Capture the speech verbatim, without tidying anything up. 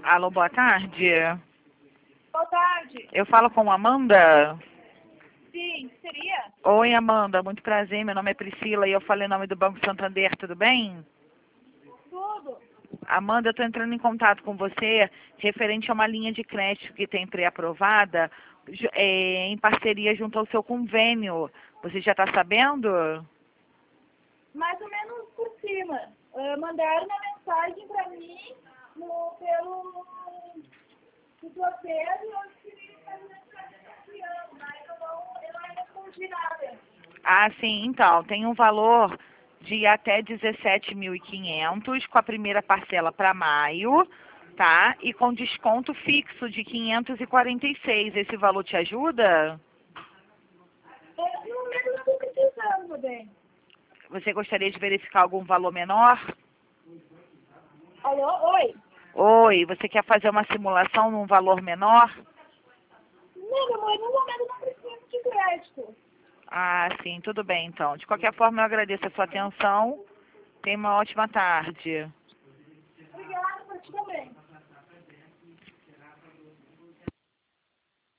Alô, boa tarde. Boa tarde. Eu falo com Amanda. Sim, seria? Oi, Amanda. Muito prazer. Meu nome é Priscila e eu falei em nome do Banco Santander. Tudo bem? Tudo. Amanda, eu estou entrando em contato com você referente a uma linha de crédito que tem pré-aprovada ju- é, em parceria junto ao seu convênio. Você já está sabendo? Mais ou menos por cima. Ah, mandaram uma mensagem para mim no, pelo no sorteio e eu escrevi fazer esse ano, mas eu não, eu não respondi nada. Ah, sim. Então, tem um valor de até dezessete mil e quinhentos com a primeira parcela para maio, tá? E com desconto fixo de quinhentos e quarenta e seis. Esse valor te ajuda? É, no momento eu não estou precisando, bem. Você gostaria de verificar algum valor menor? Alô? Oi? Oi, você quer fazer uma simulação num valor menor? Não, meu amor, no momento eu não preciso de crédito. Ah, sim, tudo bem então. De qualquer forma, eu agradeço a sua atenção. Tenha uma ótima tarde. Obrigada por ti também.